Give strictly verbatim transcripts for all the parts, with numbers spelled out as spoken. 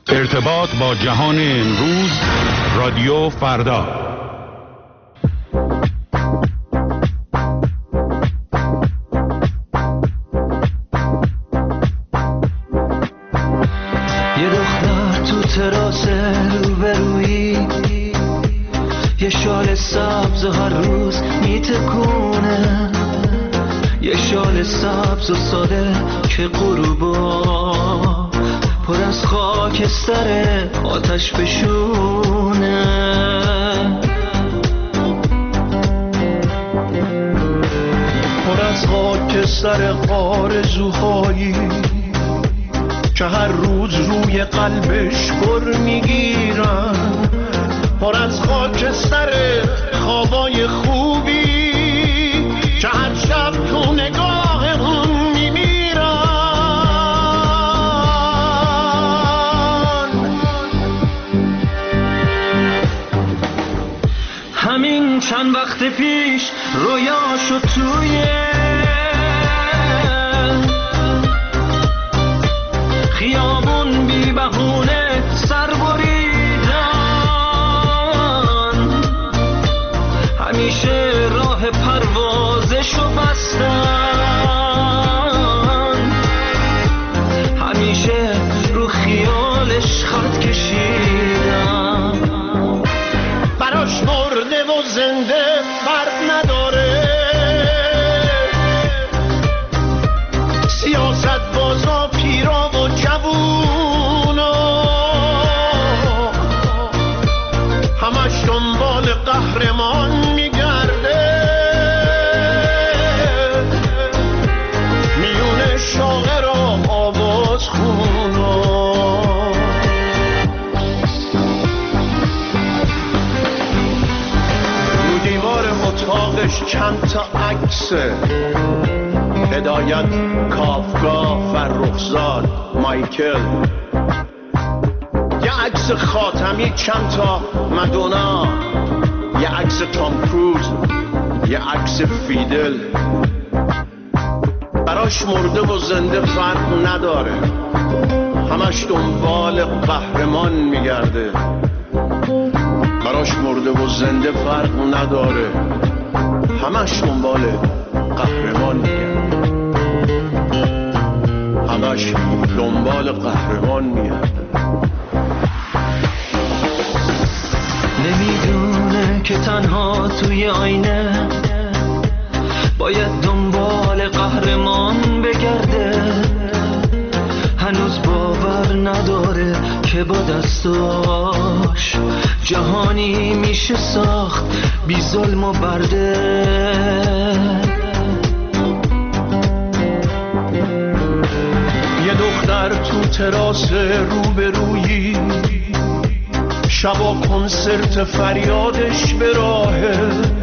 ارتباط با جهان امروز، رادیو فردا. یه دختر تو تراس روبرویی، یه شال سبز و هر روز میتکونه، یه شال سبز و ساده که غروبا پر از خاکستر آتش بشونه. پر از خاکستر آرزوهایی که هر روز روی قلبش پر میگیرن، پر از خاکستر خوابای خوبی که هر شب تو نگاه اون میمیرن. همین چند وقت پیش رویاشو توی خیابون بی بهونه سر بریدن، همیشه راه پروازشو بستن، همیشه رو خیالش خط کشیدن. براش مرده و زنده فرق نداره، سیاست بازا پیرا و جوونا همش دنبال قهرمان میگرده، میونه شاعر و آواز خونا. رو دیوار اتاقش چند تا عکسه، هدایت، کافکا، فرخزاد، مایکل، یه عکس خاتمی، چند تا مدونا، یه عکس تام کروز، یه عکس فیدل. براش مرده و زنده فرق نداره، همش دنبال قهرمان میگرده. براش مرده و زنده فرق نداره، همش دنبال قهرمان میگرده، همش دنبال قهرمان میگرده. نمیدونه که تنها توی آینه باید دنبال قهرمان بگرده، هنوز باور نداره که با دستاش جهانی میشه ساخت بی ظلم و برده. یه دختر تو تراس روبرویی، شبا کنسرت فریادش به راهه،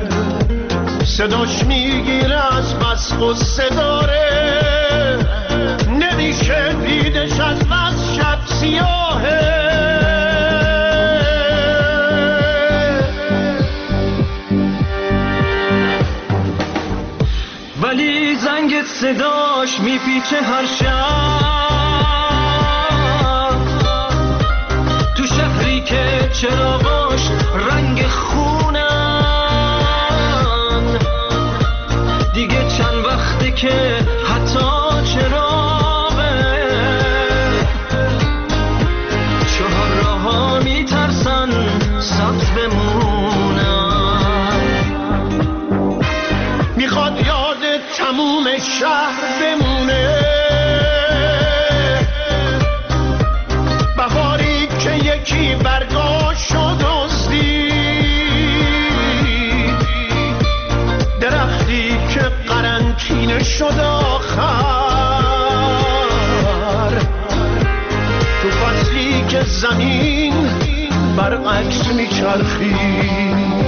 صداش میگیره از بس غصه داره، نمیشه دیدش از بس شب سیاهه. ولی زنگ صداش میپیچه هر شب، تو شهری که چراغاش رنگ خونن، دیگه چند وقته که حتی چراغه چهار راه‌ها میترسن سبز بمونن. میخواد یاد تموم شهر بمونه، بهاری که یکی برگاشو دزدید، درختی که قرنطینه شد آخر، تو فصلی که زمین برعکس میچرخید،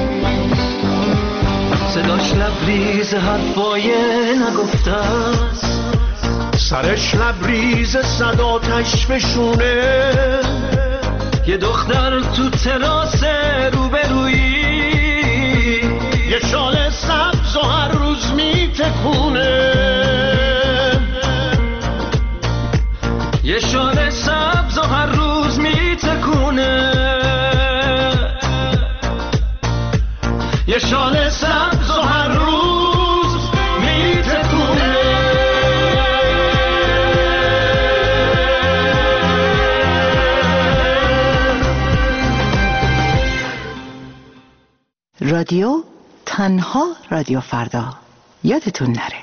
صداش لبریز حرفای نگفته است، سرش لبریز صداتش بشونه. یه دختر تو تراس روبرویی، یه شال سبز و هر روز میتکونه، یه شال سبز و هر روز می رادیو تنها رادیو فردا. یادتون نره.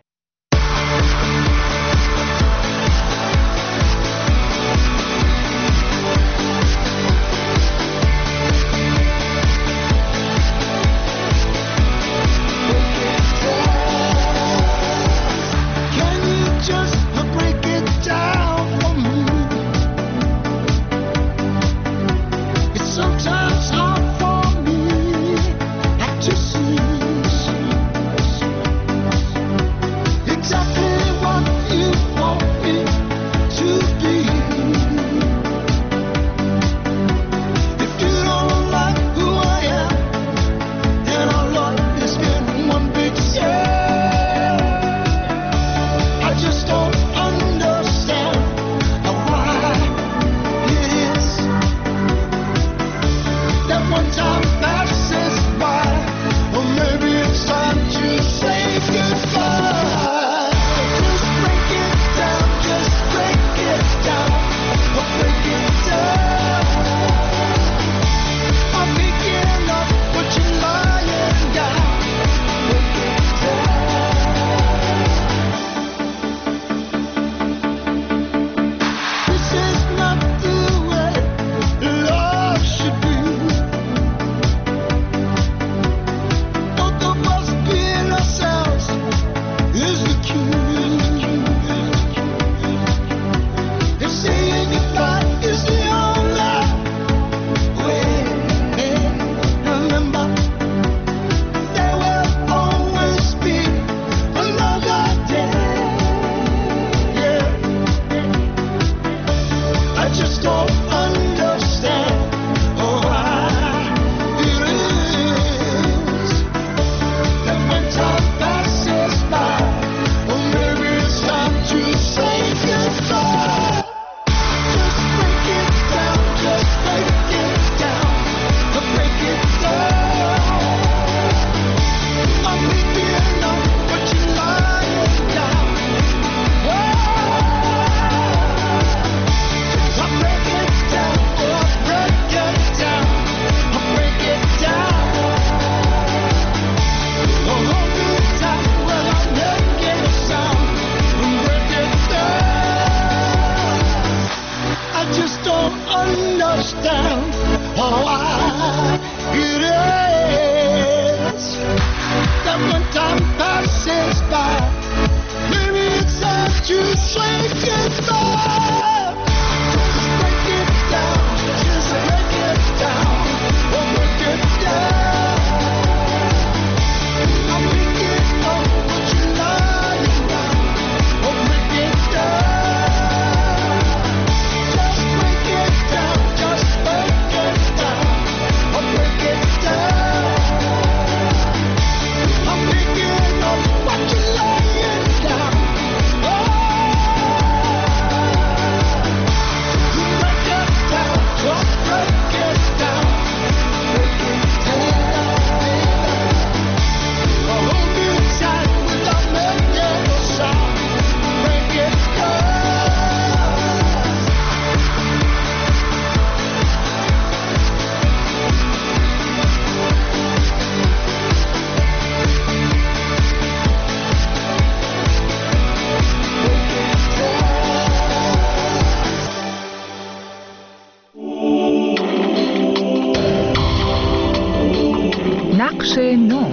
نقش نو.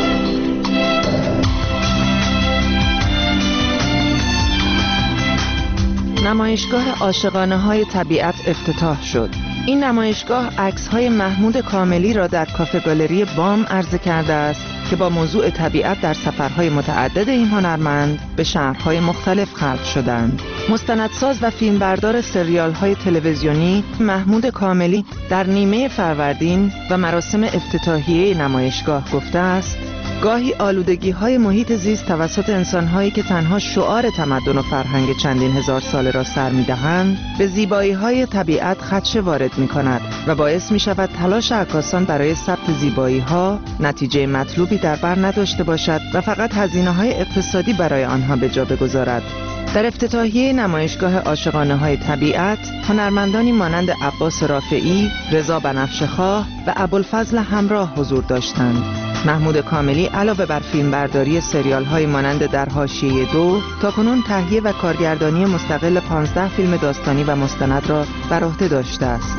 نمایشگاه عاشقانه های طبیعت افتتاح شد. این نمایشگاه عکس‌های محمود کاملی را در کافه گالری بام عرضه کرده است که با موضوع طبیعت در سفرهای متعدد این هنرمند به شهرهای مختلف خلق شدند. مستندساز و فیلمبردار سریال‌های تلویزیونی محمود کاملی در نیمه فروردین و مراسم افتتاحیه نمایشگاه گفته است: گاهی آلودگی‌های محیط زیست توسط انسان‌هایی که تنها شعار تمدن و فرهنگ چندین هزار ساله را سر می‌دهند، به زیبایی‌های طبیعت خدشه وارد می‌کند و باعث می‌شود تلاش عکاسان برای ثبت زیبایی‌ها نتیجه مطلوبی در بر نداشته باشد و فقط هزینه‌های اقتصادی برای آنها به جا بگذارد. در افتتاحیه نمایشگاه عاشقانه‌های طبیعت هنرمندانی مانند عباس رافعی، رضا بنفشه‌خواه و ابوالفضل همراه حضور داشتند. محمود کاملی علاوه بر فیلمبرداری سریال‌های مانند در حاشیه دو، تاکنون تهیه و کارگردانی مستقل پانزده فیلم داستانی و مستند را بر عهده داشته است.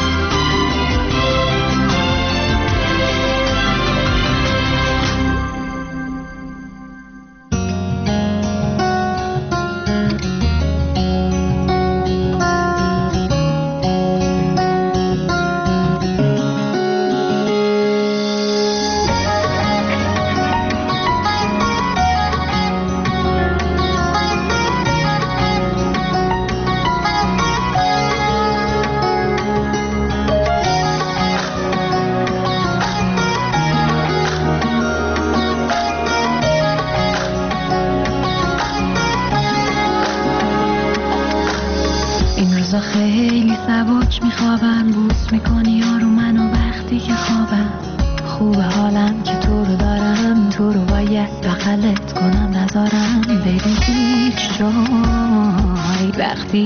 خیلی سبک میخوابم، بوس میکنی یارو منو وقتی که خوابم. خوب حالم که تو رو دارم، تو رو باید بغلت کنم نذارم بری هیچ جای. وقتی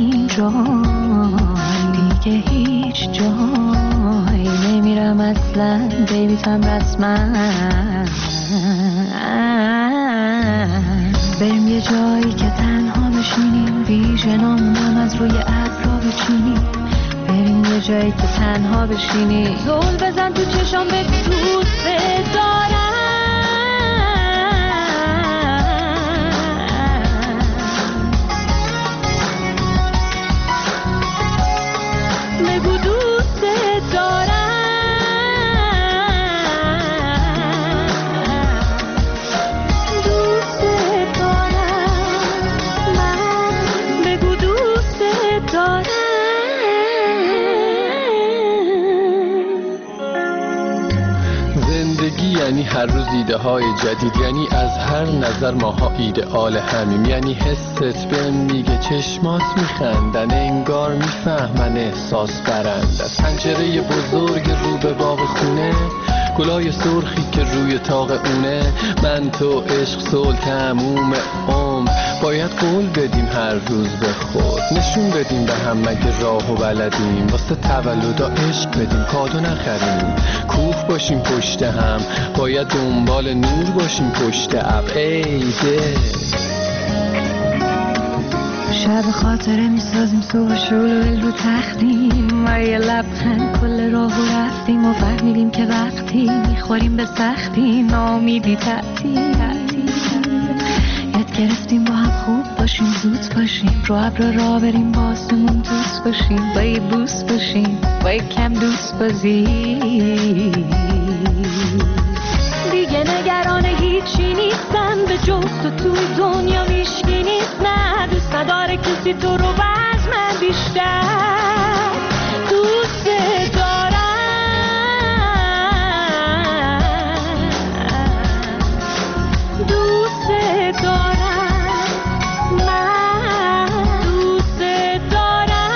جای دیگه هیچ جای نمیرم اصلا بیبی تم رسما. بریم یه جایی که تنها بشینیم، ویژه نامونم از روی ابرا بچینیم. بریم یه جایی که تنها بشینیم، زل بزن تو چشام بگو دوست دارم. بگو دوست دارم. یعنی هر روز ایده های جدید، یعنی از هر نظر ماها ایدئال همیم. یعنی حست بهم میگه چشمات میخندن، انگار میفهمن احساس برند. از پنجره بزرگ رو به باغ خونه، گلای سرخی که روی طاق اونه. من تو عشق صلح تموم عمر، باید قول بدیم هر روز به خود. نشون بدیم به هم مگه راه و بلدیم، واسه تولدا عشق بدیم کادو نخریم. کوف باشیم پشت هم، باید دنبال نور باشیم پشت ابر. ای ده شب خاطره میسازیم، صبح شلول رو تختیم و یه لبخند کل راه و رفتیم و فهمیدیم که وقتی میخوریم به سختی نامیدی تعطیل. یاد گرفتیم با هم خوب باشیم، زود باشیم، رو ابر را بریم با آسمون دوست باشیم، با یه بوس باشیم، با یه کم دوست بازی. دیگه نگران هیچی نیستم، به جز تو توی دنیا میشکی نیست. نه دوست نداره کسی تو رو باز من بیشتر دوست دارم. دوست دارم، من دوست دارم.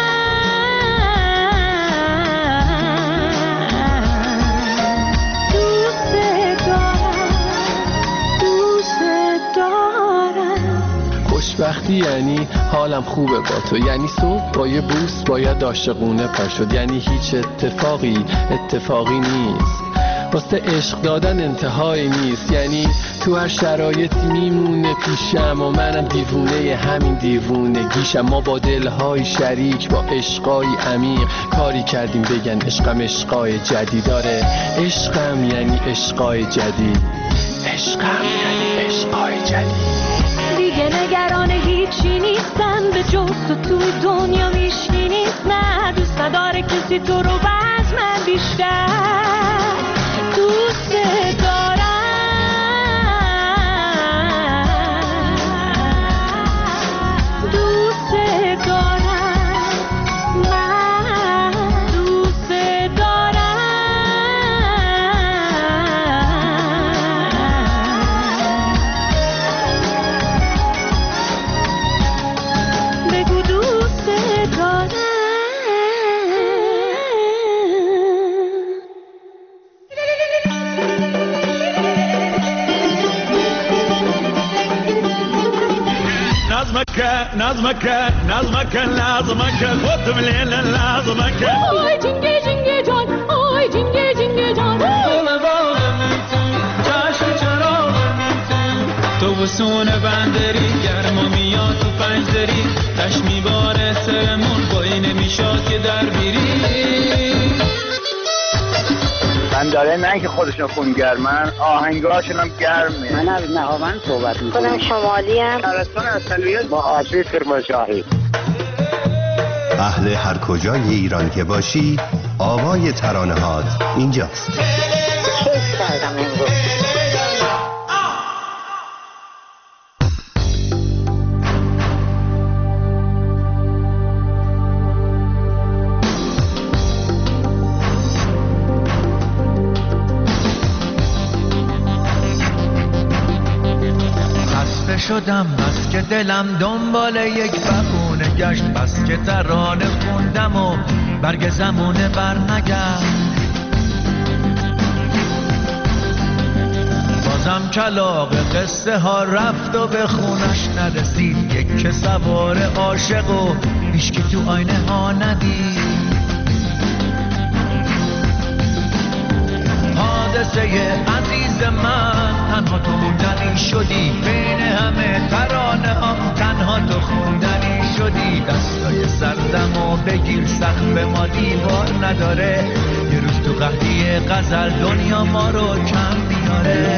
دوست دارم، دوست دارم. خوشبختی یعنی حالم خوبه با تو، یعنی صبح با یه بوس باید عاشقونه پا شد. یعنی هیچ اتفاقی اتفاقی نیست، واسه عشق دادن انتهایی نیست. یعنی تو هر شرایطی میمونه پیشم و منم دیوونه همین دیوونگیشم. ما با دلهای شریک با عشقای عمیق کاری کردیم بگن عشقم عشقای جدید. داره عشقم یعنی عشقای جدید، عشقم یعنی عشقای جدید. دیگه نگران هیچی نیستم، به جز تو توی دنیا میشکی نیست. نه دوست نداره کسی تو رو باز من بیشتر دوست دارم. دوست دارم، من دوست دارم. بگو دوست دارم. نظمك نظمك نظمك خودم لیل نظمك آی جنگه جنگه جان آی جنگه جنگه جان چشم چراغ تو بسون بندری گرما میاد تو پنجدری تشمی باره سرمون بایی نمیشاد که در بیری من داره نه که خودشون خونگرمن آهنگاشون هم گرمه. من از نهاوند صحبت میکنم. خودم شمالی هم شهرستان اصلیت با آسیب کرمانشاهی. اهل هر کجای ایران که باشی آوای ترانه هات اینجاست. کیف کردم امروز. شدم بس که دلم دنبال یک بهونه گشت بس که ترانه خوندم و برگ زمونه برنگشت بازم کلاغ قصه ها رفت و به خونش نرسید یک که سوار عاشق و هیچکی تو آینه ها ندید حادثه عزیز من تنها تو موندنی شدی بین همه ترانه هم تنها تو خوندنی شدی دستای سردم و بگیر سقف ما دیوار نداره یه روز تو قحطی غزل دنیا ما رو کم میاره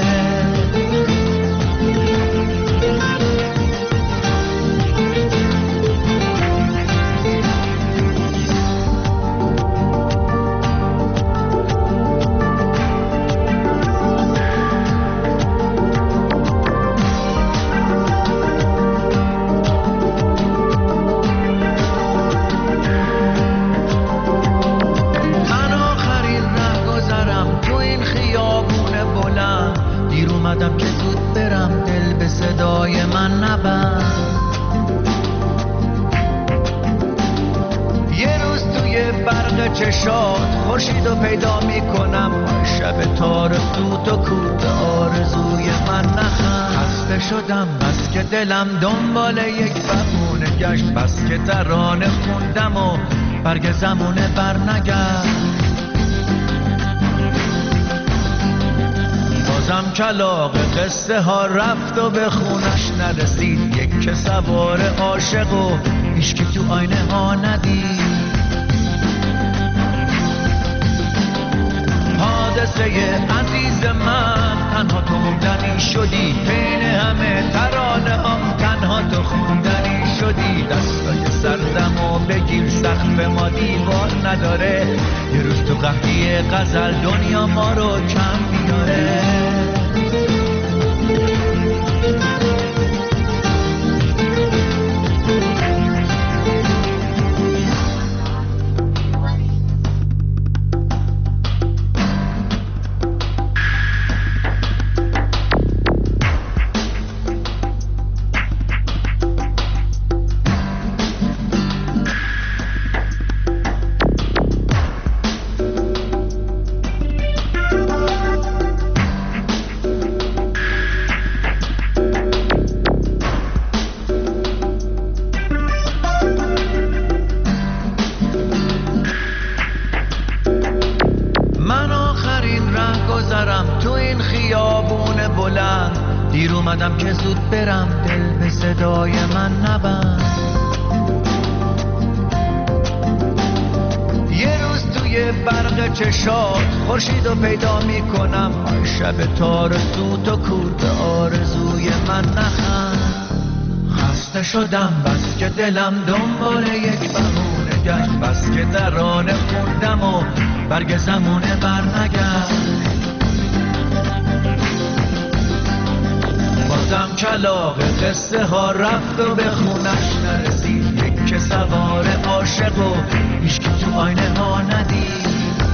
که زود برم دل به صدای من نبند یه روز توی برق چشات خورشیدو پیدا میکنم شب تار سوت و کوت آرزوی من نخند خسته شدم بس که دلم دنبال یک بهونه گشت بس که ترانه خوندم و برگ زمونه برنگشت بازم کلاغ قصه ها رفت و به خونش نرسید یک که سوار عاشق و هیچکی تو آینه ها ندید حادثه عزیز من تنها تو موندنی شدی بین همه ترانه هم تنها تو خوندنی شدی دستای سردم و بگیر سقف ما دیوار نداره یه روز تو قحطی غزل دنیا ما رو کم میاره که زود برم دل به صدای من نبند یه روز توی برق چشات خورشیدو پیدا میکنم شب تار سوت و کورت آرزوی من نخند خسته شدم بس که دلم دنبال یک بهونه گشت بس که ترانه خوندم و برگ زمونه برنگشت بازم کلاغ قصه ها رفت و به خونش نرسید یک که سوار عاشق و هیچکی تو آینه ها ندید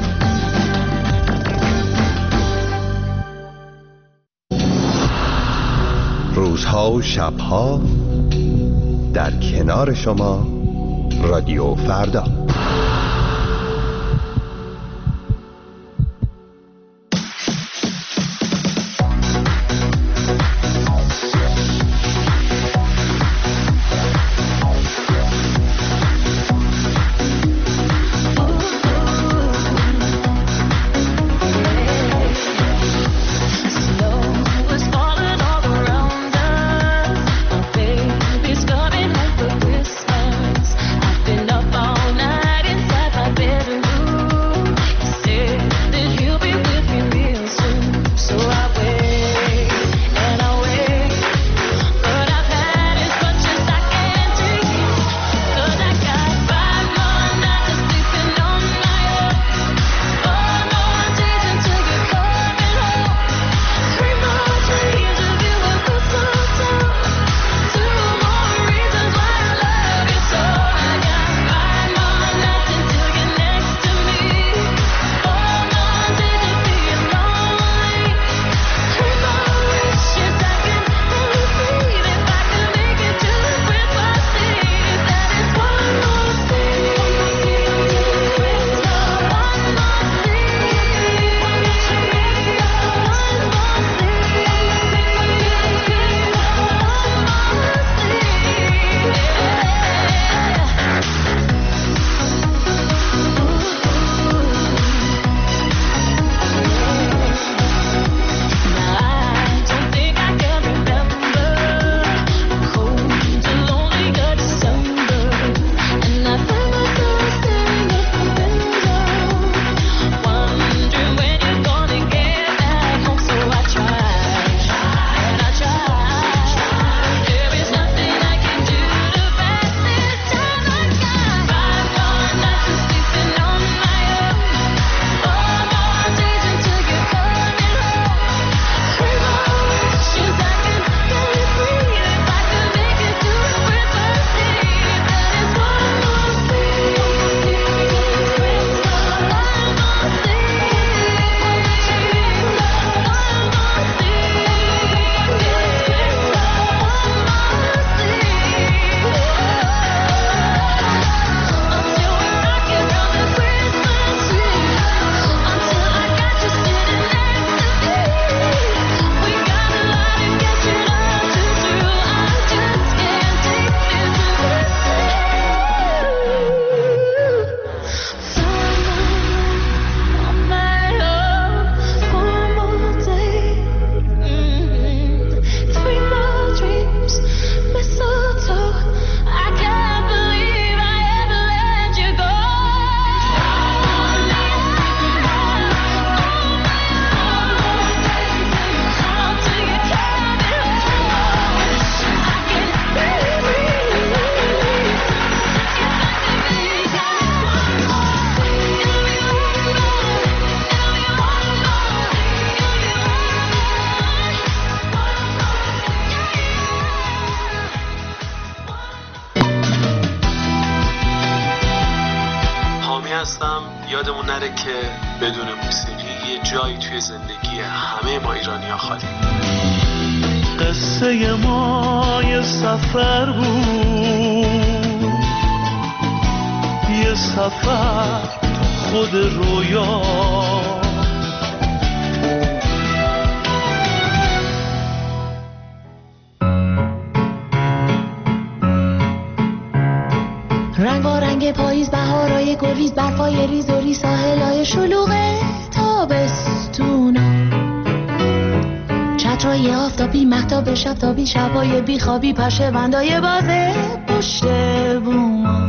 روزها و شبها در کنار شما رادیو فردا. هستم. یادمون نره که بدون موسیقی یه جایی توی زندگی همه ما ایرانی‌ها خالی. قصه ما یه سفر بود، یه سفر خود رویا. رنگ و رنگ پاییز، بهارای گلریز، برفای ریز و ریز، ساحلای شلوغ تابستونا، چترای آفتابی، مهتاب شبتابی، شبای بیخوابی، پشه بندای بازه پشت بوما.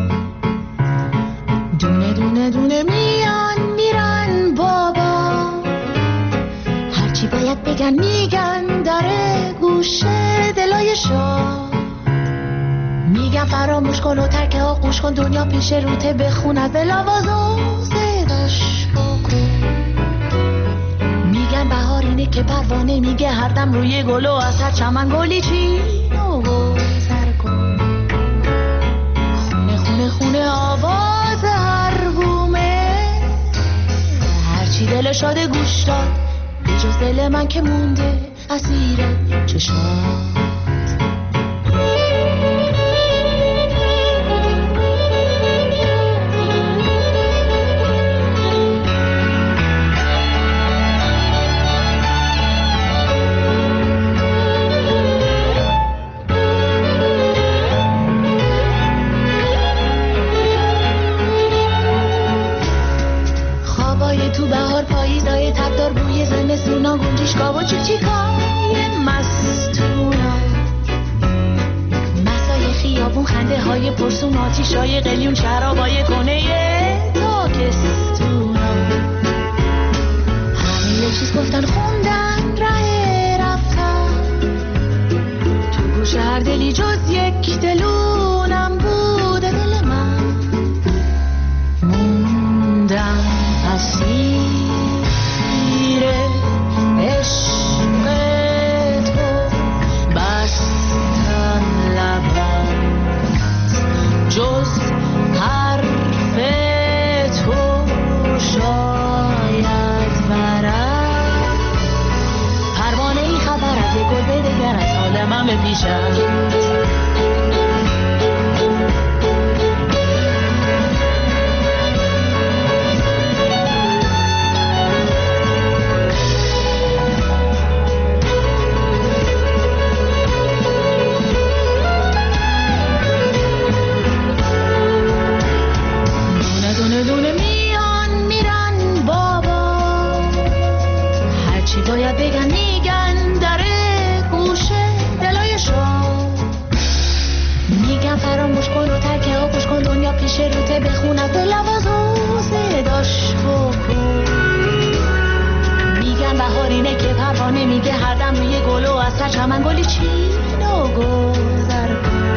دونه دونه دونه میان میرن بابا، هرچی باید بگن میگن، داره گوشه دلای شاه. میگم فراموش کن و ترک آغوش کن، دنیا پیش روته بخون از لواز و صداش بکن. میگن بهار اینه که پروانه میگه هر دم روی گل و از هر چمن گلی چین و گذر کن. خونه خونه خونه آواز هر بومه، هرچی دل شاده گوش داد، به جز دل من که مونده اسیر چشات. تو بهار پاییزای تبدار، بوی زمستونا، گنجشگاه و چیکچیکای مستونا، مسای خیابون، خنده های پرسون، آتیشای قلیون، شرابای کنه تاکستونا. همه یه چیز گفتن خوندن ره رفتن، تو گوش هر دلی جز یک دلونم بوده دل من. موندم اسیر عشق تو، بستن لبم جز حرف تو شاید برم. پروانه ای خبر از یک گل دگر از حال من به پیشم. باید بگن میگن، داره گوشه دلای شاه. میگن فراموش کن و ترک آغوش کن، دنیا پیش روته بخون از لواز و صداش بکن. میگن بهار اینه که پروانه میگه هر دم روی گل و از هر چمن گلی چین و گذر کن.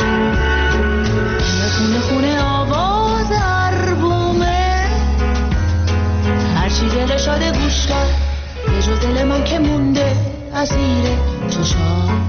خونه خونه آواز هر بومه، هرچی دل شاده گوش داد، به جز دل من که مونده اسیر چشات.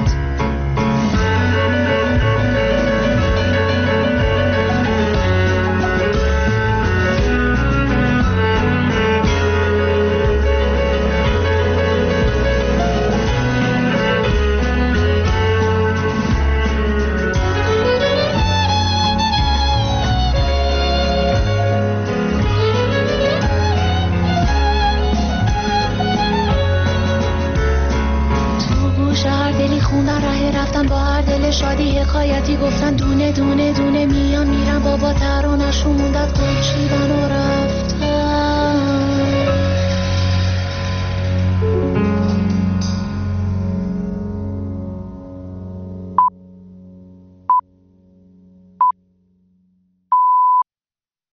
شادی حکایتی گفتن، دونه دونه دونه میان میرن بابا، ترانه‌شون موندت گل چیدن و